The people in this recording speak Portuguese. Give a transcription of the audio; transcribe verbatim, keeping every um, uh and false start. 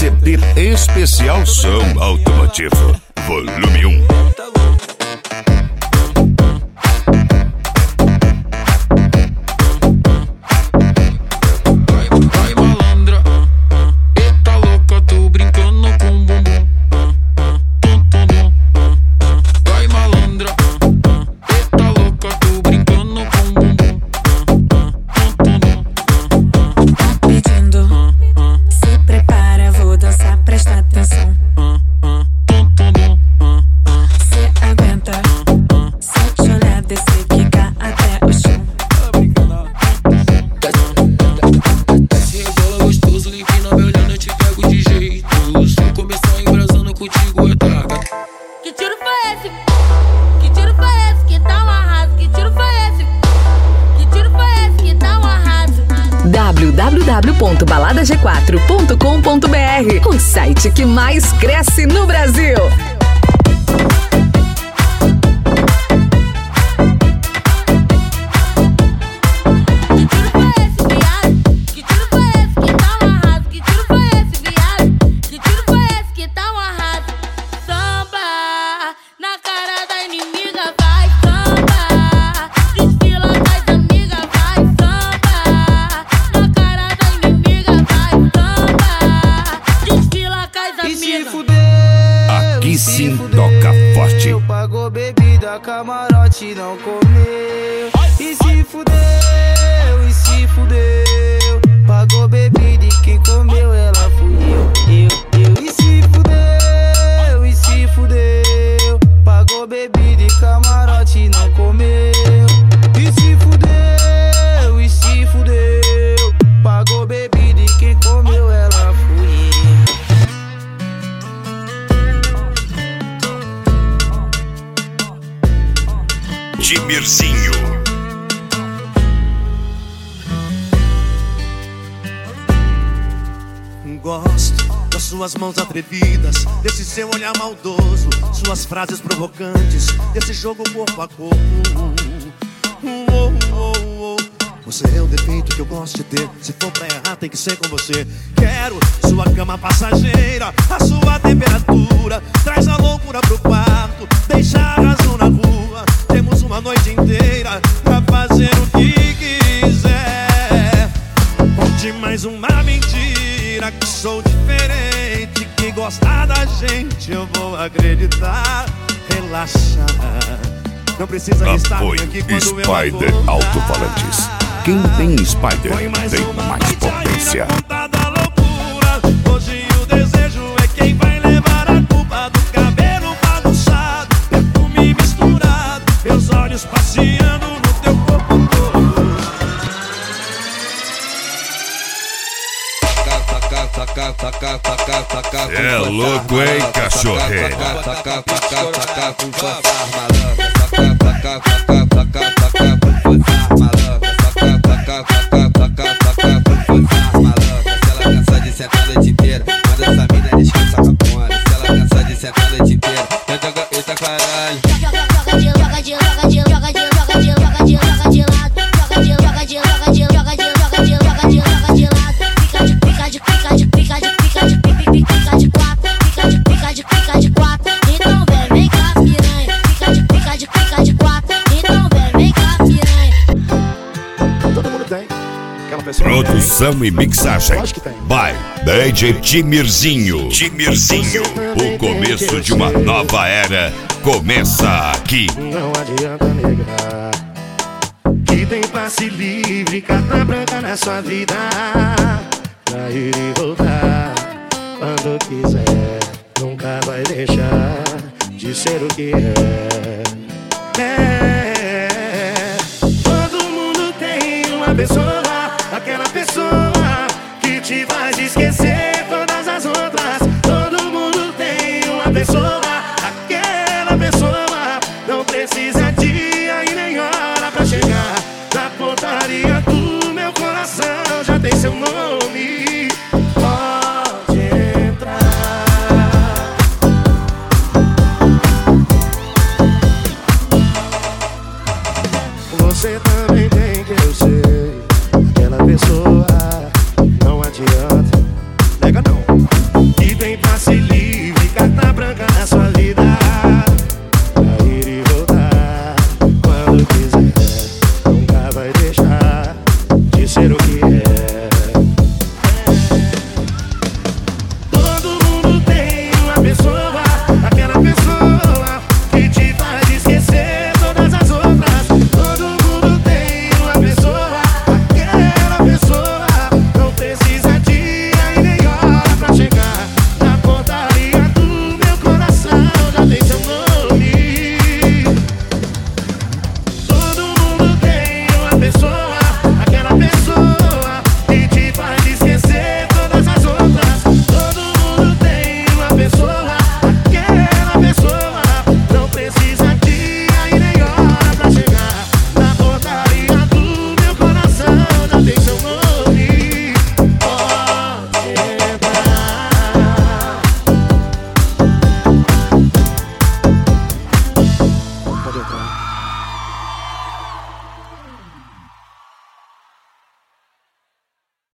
C D especial Som Automotivo, volume um. w w w ponto balada g quatro ponto com ponto b r, o site que mais cresce no Brasil. Aqui sim toca forte. Pagou bebida, camarote não comeu. E se fudeu, e se fudeu. Pagou bebida e quem comeu ela fui eu, eu, eu. E se fudeu, e se fudeu. Pagou bebida e camarote não comeu. E se fudeu, e se fudeu. Pagou bebida e quem comeu ela fui eu. Timirzinho. Gosto das suas mãos atrevidas, desse seu olhar maldoso, suas frases provocantes, desse jogo corpo a corpo. Oh, oh, oh. Você é o defeito que eu gosto de ter. Se for pra errar tem que ser com você. Quero sua cama passageira, a sua temperatura. Traz a loucura pro quarto, deixa a razão na rua. Temos uma noite inteira pra fazer o que quiser. Conte mais uma mentira, que sou diferente, que gostar da gente eu vou acreditar. Relaxa, não precisa estar aqui quando Spider eu Alto-Falantes. Quem tem Spider tem mais potência. Hoje o desejo é quem vai levar a culpa do cabelo bagunçado, perfume misturado, meus olhos passeando no teu corpo todo. É louco, hein, cachorreira? Sentar a noite inteira, manda essa mina descansa com a ponta. Se ela cansa de sentar a noite inteira, eu joga, eita caralho. Joga de, joga de, joga de, joga de, joga de, joga de, joga de lado. Joga de, joga de, joga de, joga de, joga de, joga de, joga de lado. Fica de, fica de, fica de, fica de, fica de, pipi, fica de quatro. Fica de, fica de, fica de quatro. Então vem, vem cá, piranha. Fica de, fica de, fica de quatro. Então vem, vem cá, piranha. Todo mundo tem. Produção e mixagem by D J Timirzinho. Timirzinho, o começo de uma nova era começa aqui. Não adianta negar que tem passe livre, carta branca na sua vida, pra ir e voltar quando quiser. Nunca vai deixar de ser o que é. É, todo mundo tem uma pessoa, aquela pessoa que te faz esquecer todas as outras. Todo mundo tem uma pessoa, aquela pessoa não precisa dia e nem hora pra chegar na portaria do meu coração. Já tem seu nome, pode entrar. Você também tem, que eu sei, aquela pessoa, não adianta pode entrar.